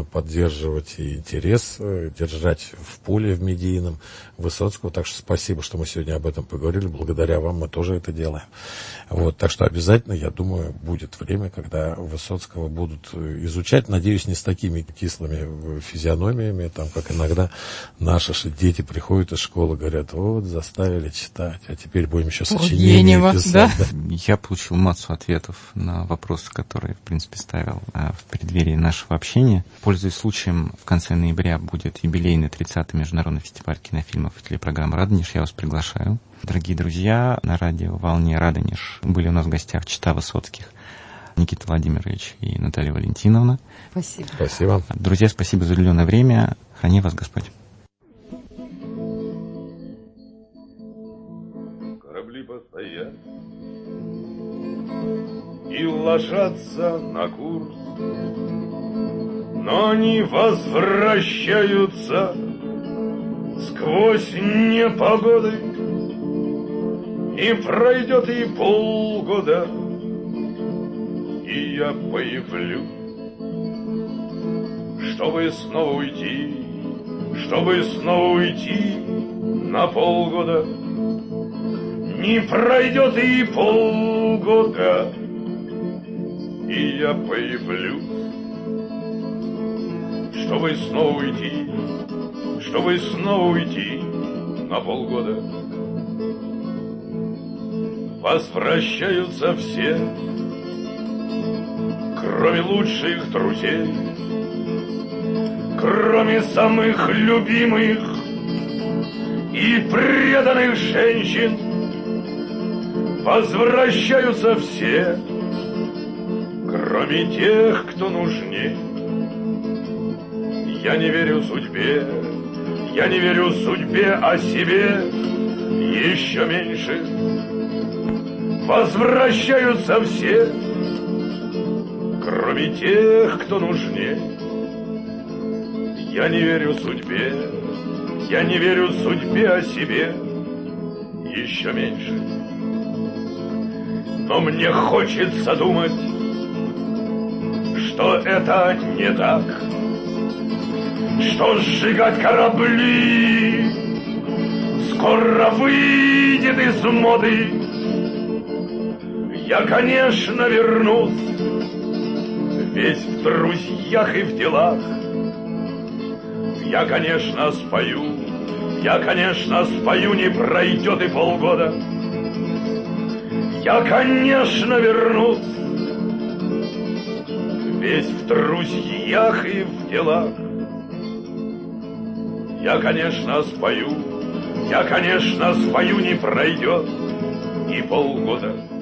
интерес, держать в поле в медийном Высоцкого. Так что спасибо, что мы сегодня об этом поговорили. Благодаря вам мы тоже это делаем. Вот, так что обязательно, я думаю, будет время, когда Высоцкого будут изучать. Надеюсь, не с такими кислыми физиономиями, там, как иногда наши дети приходят из школы, говорят, вот, заставили читать, а теперь будем еще сочинения писать. Да? Я получил массу ответов на вопросы, которые, в принципе, ставил в преддверии нашего общения. Пользуясь случаем, в конце ноября будет юбилейный 30-й международный фестиваль кинофильмов и телепрограммы «Радонеж». Я вас приглашаю. Дорогие друзья, на радио «Волне Радонеж» были у нас в гостях чета Высоцких Никита Владимирович и Наталья Валентиновна. Спасибо. Спасибо. Друзья, спасибо за уделенное время. Храни вас Господь. Корабли постоят и ложатся на курс, но они возвращаются сквозь непогоды, и пройдет и полгода, и я появлюсь, чтобы снова уйти на полгода. Не пройдет и полгода, и я появлюсь, чтобы снова уйти на полгода. Возвращаются все, кроме лучших друзей, кроме самых любимых и преданных женщин. Возвращаются все, кроме тех, кто нужнее. Я не верю судьбе, а себе. еще меньше. Возвращаются все, кроме тех, кто нужнее. Я не верю судьбе, я не верю судьбе о себе, еще меньше. Но мне хочется думать, что это не так, что сжигать корабли скоро выйдет из моды. Я, конечно, вернусь, весь в друзьях и в делах. Я, конечно, спою, не пройдет и полгода. Я, конечно, вернусь, весь в друзьях и в делах. Я, конечно, спою, не пройдет и полгода.